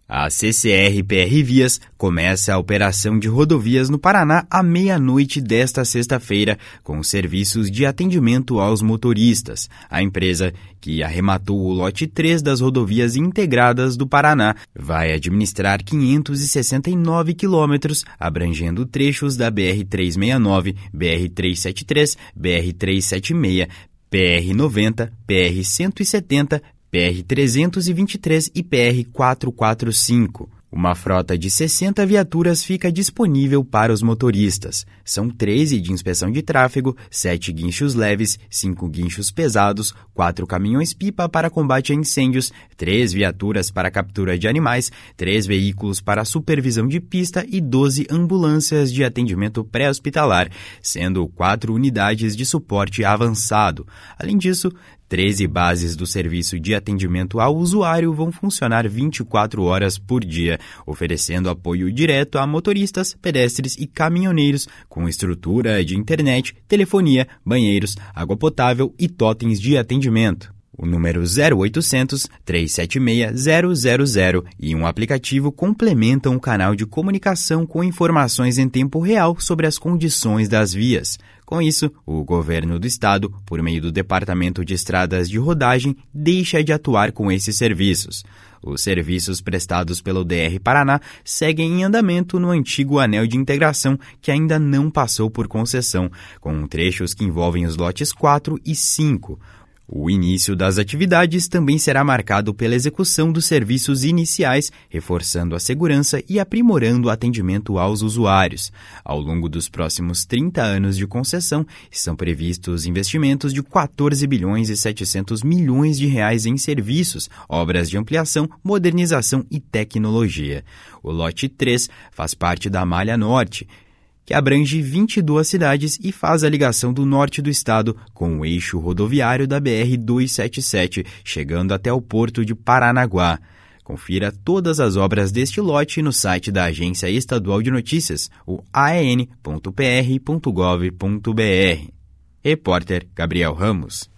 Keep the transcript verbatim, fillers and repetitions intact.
A C C R P R Vias começa a operação de rodovias no Paraná à meia-noite desta sexta-feira, com serviços de atendimento aos motoristas. A empresa, que arrematou o lote três das rodovias integradas do Paraná, vai administrar quinhentos e sessenta e nove quilômetros, abrangendo trechos da B R trezentos e sessenta e nove, B R trezentos e setenta e três, B R trezentos e setenta e seis, P R noventa, P R cento e setenta, P R trezentos e vinte e três e P R quatrocentos e quarenta e cinco. Uma frota de sessenta viaturas fica disponível para os motoristas. São treze de inspeção de tráfego, sete guinchos leves, cinco guinchos pesados, quatro caminhões-pipa para combate a incêndios, três viaturas para captura de animais, três veículos para supervisão de pista e doze ambulâncias de atendimento pré-hospitalar, sendo quatro unidades de suporte avançado. Além disso, treze bases do serviço de atendimento ao usuário vão funcionar vinte e quatro horas por dia, oferecendo apoio direto a motoristas, pedestres e caminhoneiros, com estrutura de internet, telefonia, banheiros, água potável e totens de atendimento. O número zero oitocentos, trezentos e setenta e seis, zero zero zero e um aplicativo complementam o canal de comunicação com informações em tempo real sobre as condições das vias. Com isso, o governo do estado, por meio do Departamento de Estradas de Rodagem, deixa de atuar com esses serviços. Os serviços prestados pelo D R Paraná seguem em andamento no antigo anel de integração, que ainda não passou por concessão, com trechos que envolvem os lotes quatro e cinco. O início das atividades também será marcado pela execução dos serviços iniciais, reforçando a segurança e aprimorando o atendimento aos usuários. Ao longo dos próximos trinta anos de concessão, são previstos investimentos de quatorze bilhões e setecentos milhões de reais em serviços, obras de ampliação, modernização e tecnologia. O lote três faz parte da Malha Norte, que abrange vinte e duas cidades e faz a ligação do norte do estado com o eixo rodoviário da B R duzentos e setenta e sete, chegando até o porto de Paranaguá. Confira todas as obras deste lote no site da Agência Estadual de Notícias, o a e n ponto p r ponto gov ponto b r. Repórter Gabriel Ramos.